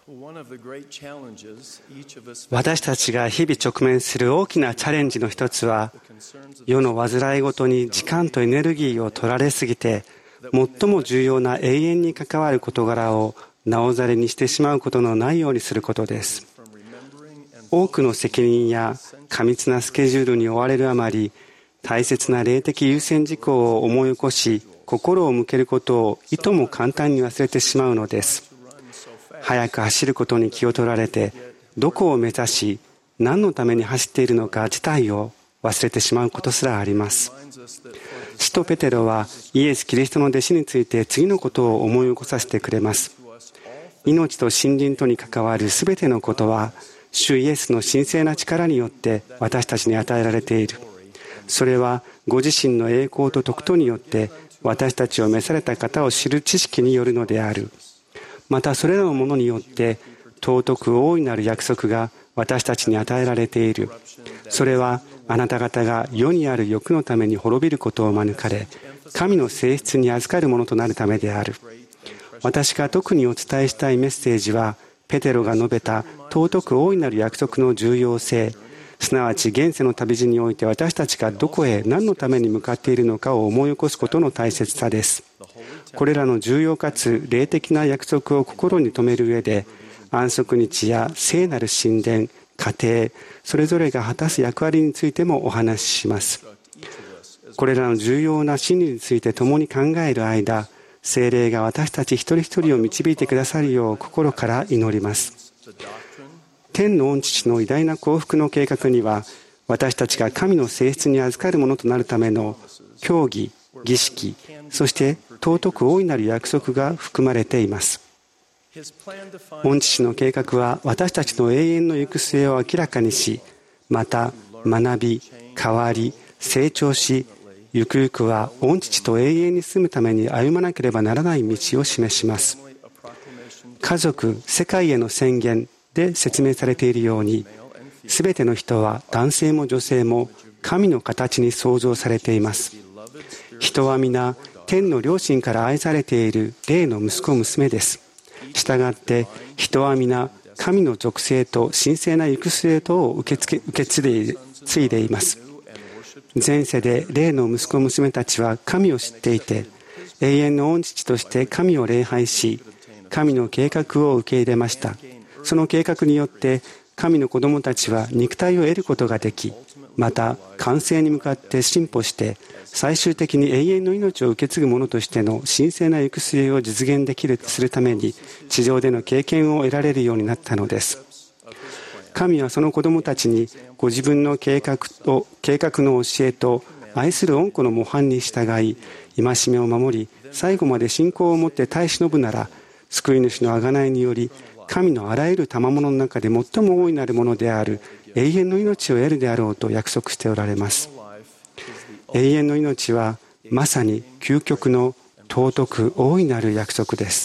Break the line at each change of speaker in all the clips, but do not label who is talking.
私たちが日々直面する大きなチャレンジの一つは、世の煩いごとに時間とエネルギーを取られすぎて、最も重要な永遠に関わる事柄をなおざりにしてしまうことのないようにすることです。多くの責任や過密なスケジュールに追われるあまり、大切な霊的優先事項を思い起こし、心を向けることをいとも簡単に忘れてしまうのです。早く走ることに気を取られて、どこを目指し、何のために走っているのか自体を忘れてしまうことすらあります。使徒ペテロはイエス・キリストの弟子について次のことを思い起こさせてくれます。命と信心とに関わるすべてのことは、主イエスの神聖な力によって私たちに与えられている。それはご自身の栄光と徳とによって私たちを召された方を知る知識によるのである。またそれらのものによって尊く大いなる約束が私たちに与えられている。それはあなた方が世にある欲のために滅びることを免れ、神の性質に預かるものとなるためである。私が特にお伝えしたいメッセージは、ペテロが述べた尊く大いなる約束の重要性、すなわち現世の旅路において私たちがどこへ何のために向かっているのかを思い起こすことの大切さです。これらの重要かつ霊的な約束を心に留める上で、安息日や聖なる神殿、家庭、それぞれが果たす役割についてもお話しします。これらの重要な真理について共に考える間、聖霊が私たち一人一人を導いてくださるよう心から祈ります。天の御父の偉大な幸福の計画には、私たちが神の性質に預かるものとなるための教義、儀式、そして尊く大いなる約束が含まれています。御父の計画は私たちの永遠の行く末を明らかにし、また学び、変わり、成長し、ゆくゆくは御父と永遠に住むために歩まなければならない道を示します。家族、世界への宣言で説明されているように、すべての人は男性も女性も神の形に創造されています。人は皆天の両親から愛されている霊の息子娘です。したがって人は皆神の属性と神聖な行く末とを受け継いでいます。前世で霊の息子娘たちは神を知っていて、永遠の御父として神を礼拝し、神の計画を受け入れました。その計画によって神の子供たちは肉体を得ることができ、また完成に向かって進歩して最終的に永遠の命を受け継ぐ者としての神聖な行く末を実現するために地上での経験を得られるようになったのです。神はその子供たちにご自分の計画の教えと愛する恩子の模範に従い、戒めを守り最後まで信仰を持って耐え忍ぶなら、救い主の贖いにより神のあらゆる賜物の中で最も大いなるものである永遠の命を得るであろうと約束しておられます。永遠の命はまさに究極の尊く大いなる約束です。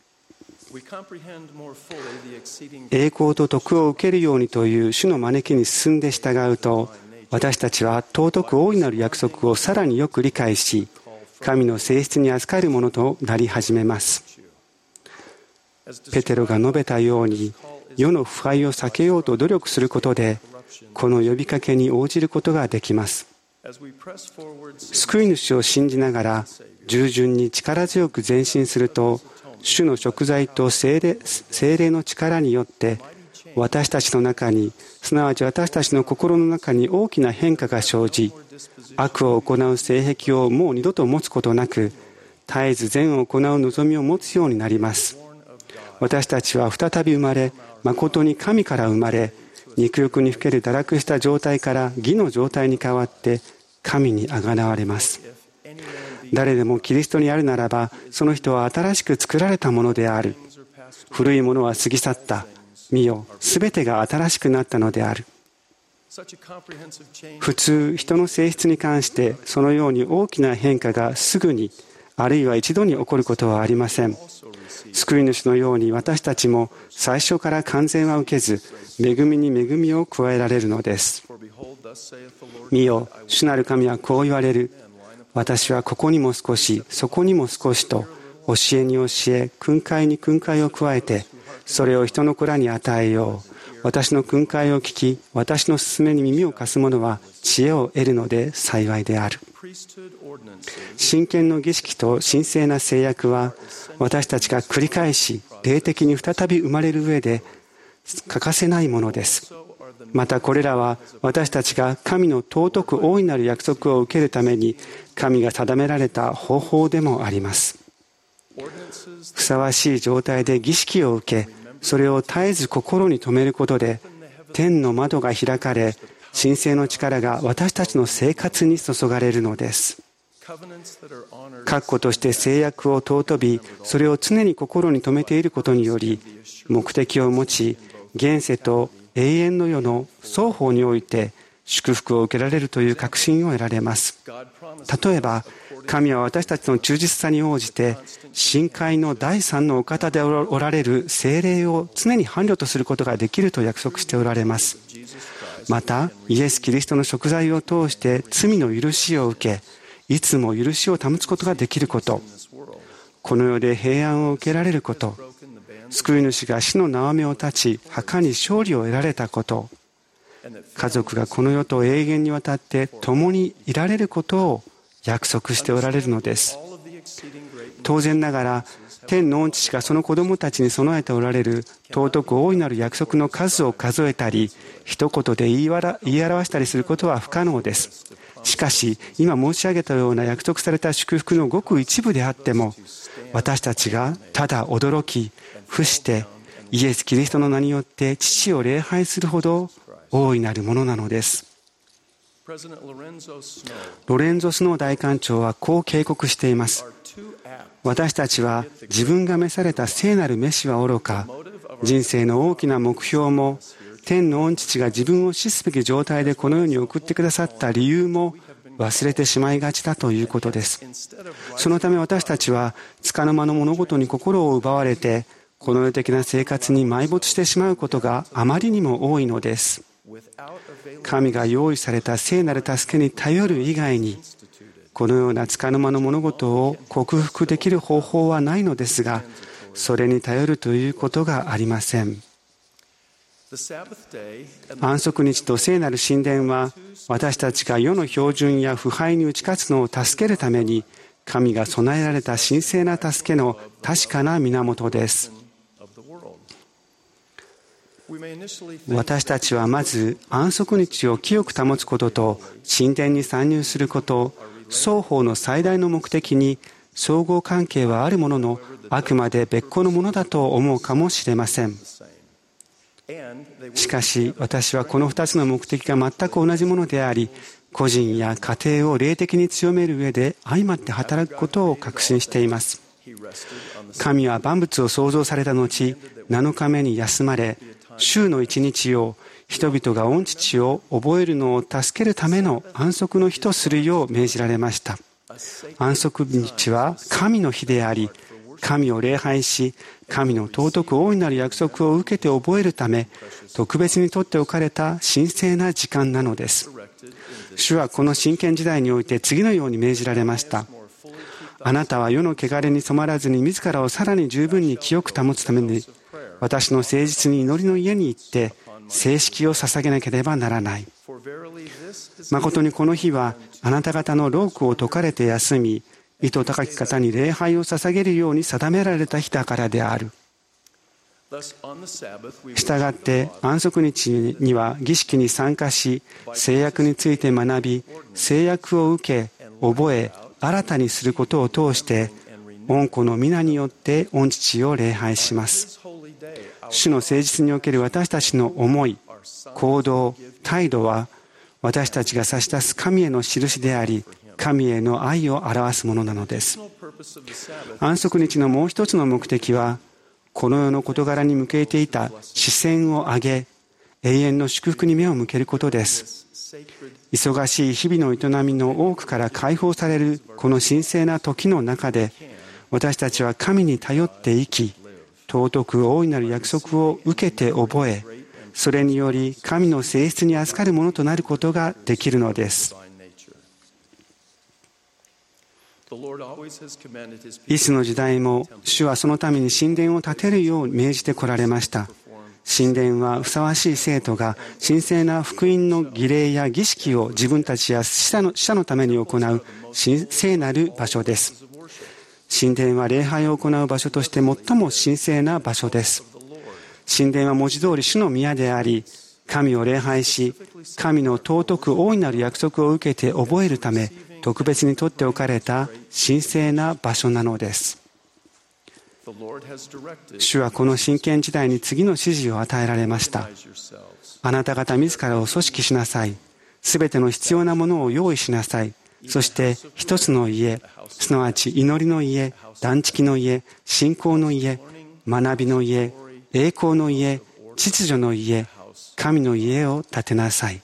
栄光と徳を受けるようにという主の招きに進んで従うと、私たちは尊く大いなる約束をさらによく理解し、神の性質に預かるものとなり始めます。ペテロが述べたように、世の腐敗を避けようと努力することで、この呼びかけに応じることができます。救い主を信じながら従順に力強く前進すると、主の贖罪と聖霊の力によって私たちの中に、すなわち私たちの心の中に大きな変化が生じ、悪を行う性癖をもう二度と持つことなく、絶えず善を行う望みを持つようになります。私たちは再び生まれ、誠に神から生まれ、肉欲にふける堕落した状態から義の状態に変わって神にあがなわれます。誰でもキリストにあるならば、その人は新しく作られたものである。古いものは過ぎ去った。見よ、すべてが新しくなったのである。普通、人の性質に関してそのように大きな変化がすぐに、あるいは一度に起こることはありません。救い主のように私たちも最初から完全は受けず、恵みに恵みを加えられるのです。見よ、主なる神はこう言われる。私はここにも少し、そこにも少しと、教えに教え、訓戒に訓戒を加えて、 それを人の子らに与えよう。私の訓戒を聞き、私の勧めに耳を貸す者は知恵を得るので幸いである。神権の儀式と神聖な制約は、私たちが繰り返し霊的に再び生まれる上で欠かせないものです。またこれらは私たちが神の尊く大いなる約束を受けるために神が定められた方法でもあります。ふさわしい状態で儀式を受け、それを絶えず心に留めることで天の窓が開かれ、神聖の力が私たちの生活に注がれるのです。確固として制約を尊び、それを常に心に留めていることにより、目的を持ち、現世と永遠の世の双方において祝福を受けられるという確信を得られます。例えば、神は私たちの忠実さに応じて、神界の第三のお方でおられる聖霊を常に伴侶とすることができると約束しておられます。また、イエス・キリストの贖罪を通して罪の許しを受け、いつも許しを保つことができること、この世で平安を受けられること、救い主が死の縄目を断ち、墓に勝利を得られたこと、家族がこの世と永遠にわたって共にいられることを約束しておられるのです。当然ながら、天の御父がその子供たちに備えておられる尊く大いなる約束の数を数えたり、一言で言い表したりすることは不可能です。しかし、今申し上げたような約束された祝福のごく一部であっても、私たちがただ驚き、伏してイエス・キリストの名によって父を礼拝するほど大いなるものなのです。ロレンゾ・スノー大官長はこう警告しています。私たちは自分が召された聖なる召しはおろか、人生の大きな目標も、天の御父が自分を死すべき状態でこの世に送ってくださった理由も忘れてしまいがちだということです。そのため私たちは束の間の物事に心を奪われて、この世的な生活に埋没してしまうことがあまりにも多いのです。神が用意された聖なる助けに頼る以外に、このような束の間の物事を克服できる方法はないのですが、それに頼るということがありません。安息日と聖なる神殿は、私たちが世の標準や腐敗に打ち勝つのを助けるために、神が備えられた神聖な助けの確かな源です。私たちはまず安息日を清く保つことと神殿に参入すること、双方の最大の目的に相互関係はあるものの、あくまで別個のものだと思うかもしれません。しかし私はこの2つの目的が全く同じものであり、個人や家庭を霊的に強める上で相まって働くことを確信しています。神は万物を創造された後、7日目に休まれ、週の1日を人々が御父を覚えるのを助けるための安息の日とするよう命じられました。安息日は神の日であり、神を礼拝し、神の尊く大いなる約束を受けて覚えるため、特別にとっておかれた神聖な時間なのです。主はこの真剣時代において次のように命じられました。あなたは世の汚れに染まらずに自らをさらに十分に清く保つために、私の誠実に祈りの家に行って聖式を捧げなければならない。誠にこの日はあなた方の労苦を解かれて休み、意図高き方に礼拝を捧げるように定められた日だからである。したがって安息日には儀式に参加し、制約について学び、制約を受け、覚え、新たにすることを通して、御子の皆によって御父を礼拝します。主の誠実における私たちの思い、行動、態度は、私たちが差し出す神への印であり、神への愛を表すものなのです。安息日のもう一つの目的は、この世の事柄に向けていた視線を上げ、永遠の祝福に目を向けることです。忙しい日々の営みの多くから解放されるこの神聖な時の中で、私たちは神に頼って生き、尊く大いなる約束を受けて覚え、それにより神の性質に預かるものとなることができるのです。 いつの時代も主はそのために神殿を建てるよう命じてこられました。神殿はふさわしい生徒が神聖な福音の儀礼や儀式を自分たちや死者のために行う神聖なる場所です。神殿は礼拝を行う場所として最も神聖な場所です。神殿は文字通り主の宮であり、神を礼拝し、神の尊く大いなる約束を受けて覚えるため、特別に取っておかれた神聖な場所なのです。主はこの真剣時代に次の指示を与えられました。あなた方自らを組織しなさい。すべての必要なものを用意しなさい。そして一つの家、すなわち祈りの家、断食の家、信仰の家、学びの家、栄光の家、秩序の家、神の家を建てなさい。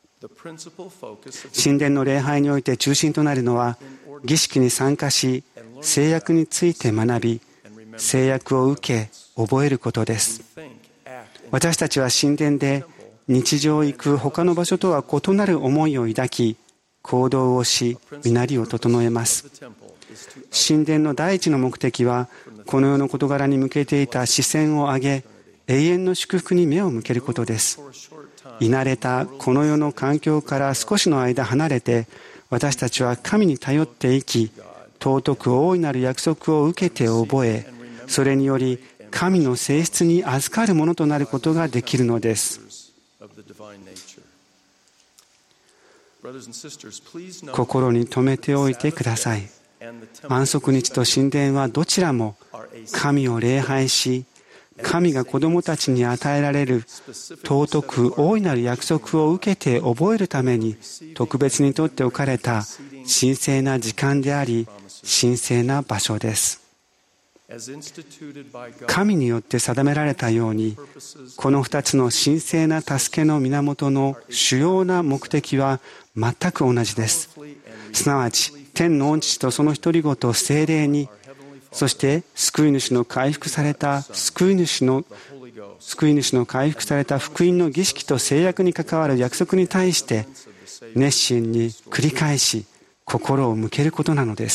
神殿の礼拝において中心となるのは、儀式に参加し、制約について学び、制約を受け、覚えることです。私たちは神殿で日常行く他の場所とは異なる思いを抱き、行動をし、身なりを整えます。神殿の第一の目的は、この世の事柄に向けていた視線を上げ、永遠の祝福に目を向けることです。居慣れたこの世の環境から少しの間離れて、私たちは神に頼って生き、尊く大いなる約束を受けて覚え、それにより神の性質に預かるものとなることができるのです。心に留めておいてください。安息日と神殿はどちらも神を礼拝し、神が子供たちに与えられる尊く大いなる約束を受けて覚えるために特別にとっておかれた神聖な時間であり、神聖な場所です。神によって定められたように、この2つの神聖な助けの源の主要な目的は全く同じです。すなわち、天の御父とその一人子と聖霊に、そして救い主の回復された救い主の回復された福音の儀式と制約に関わる約束に対して熱心に繰り返し心を向けることなのです。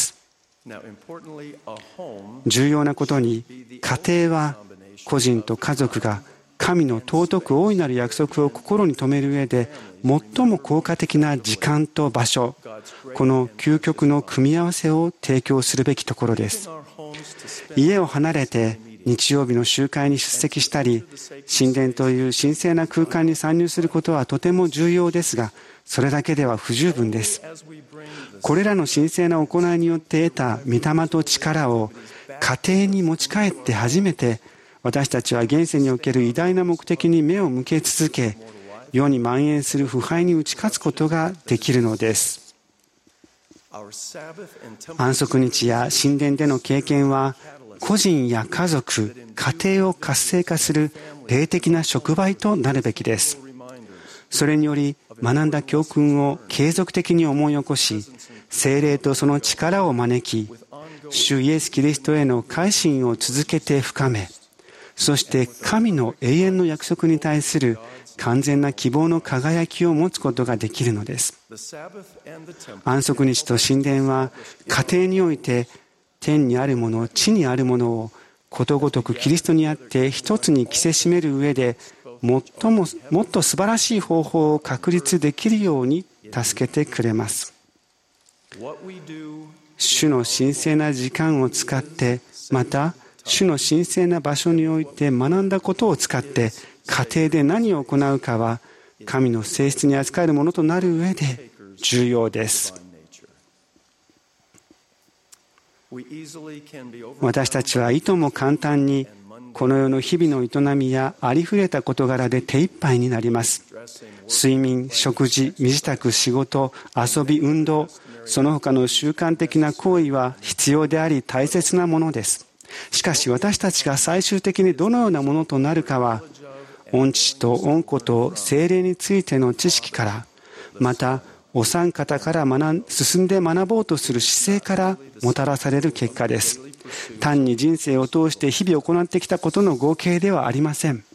重要なことに、家庭は個人と家族が神の尊く大いなる約束を心に留める上で最も効果的な時間と場所、この究極の組み合わせを提供するべきところです。家を離れて日曜日の集会に出席したり、神殿という神聖な空間に参入することはとても重要ですが、それだけでは不十分です。これらの神聖な行いによって得た御霊と力を家庭に持ち帰って初めて、私たちは現世における偉大な目的に目を向け続け、世に蔓延する腐敗に打ち勝つことができるのです。安息日や神殿での経験は、個人や家族、家庭を活性化する霊的な触媒となるべきです。それにより、学んだ教訓を継続的に思い起こし、聖霊とその力を招き、主イエス・キリストへの改心を続けて深め、そして神の永遠の約束に対する完全な希望の輝きを持つことができるのです。安息日と神殿は家庭において天にあるもの、地にあるものをことごとくキリストにあって一つに着せしめる上でもっと素晴らしい方法を確立できるように助けてくれます。主の神聖な時間を使って、また主の神聖な場所において学んだことを使って家庭で何を行うかは神の性質に扱えるものとなる上で重要です。私たちはいとも簡単にこの世の日々の営みやありふれた事柄で手一杯になります。睡眠、食事、身支度、仕事、遊び、運動、その他の習慣的な行為は必要であり大切なものです。しかし私たちが最終的にどのようなものとなるかは、御父と御子と聖霊についての知識から、またお三方から進んで学ぼうとする姿勢からもたらされる結果です。単に人生を通して日々行ってきたことの合計ではありません。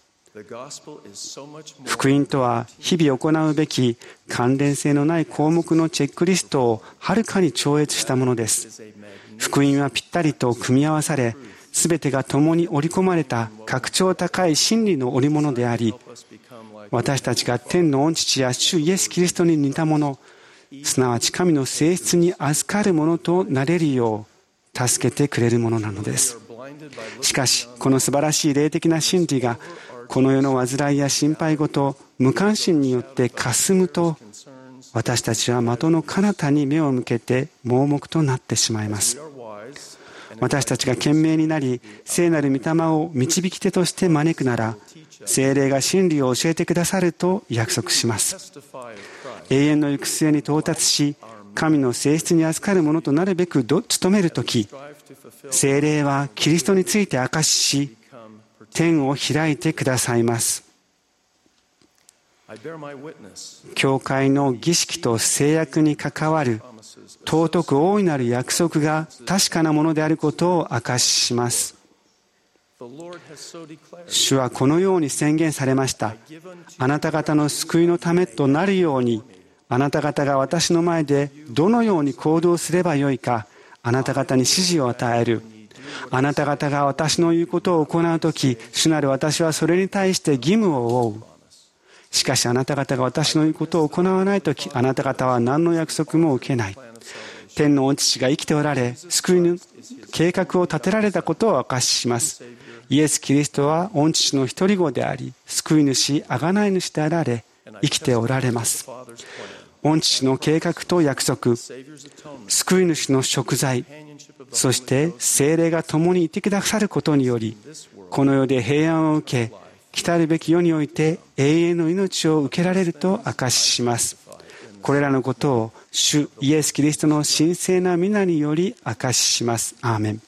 福音とは日々行うべき関連性のない項目のチェックリストをはるかに超越したものです。 福音はぴったりと組み合わされ、すべてが共に織り込まれた格調高い真理の織物であり、私たちが天の御父や主イエス・キリストに似たもの、すなわち神の性質に預かるものとなれるよう助けてくれるものなのです。しかし、この素晴らしい霊的な真理がこの世の煩いや心配事、無関心によって霞むと、私たちは的の彼方に目を向けて盲目となってしまいます。私たちが賢明になり、聖なる御霊を導き手として招くなら、聖霊が真理を教えてくださると約束します。永遠の行く末に到達し、神の性質に預かるものとなるべく努めるとき、聖霊はキリストについて証しし、天を開いてくださいます。教会の儀式と制約に関わる尊く大いなる約束が確かなものであることを証しします。主はこのように宣言されました。あなた方の救いのためとなるように、あなた方が私の前でどのように行動すればよいか、あなた方に指示を与える。あなた方が私の言うことを行うとき、主なる私はそれに対して義務を負う。しかしあなた方が私の言うことを行わないとき、あなた方は何の約束も受けない。天の御父が生きておられ、救いの計画を立てられたことを証しします。イエス・キリストは御父の一人子であり、救い主、贖い主であられ、生きておられます。御父の計画と約束、救い主の贖罪、そして聖霊が共にいてくださることにより、この世で平安を受け、来たるべき世において永遠の命を受けられると証しします。これらのことを主イエス・キリストの神聖な皆により証しします。アーメン。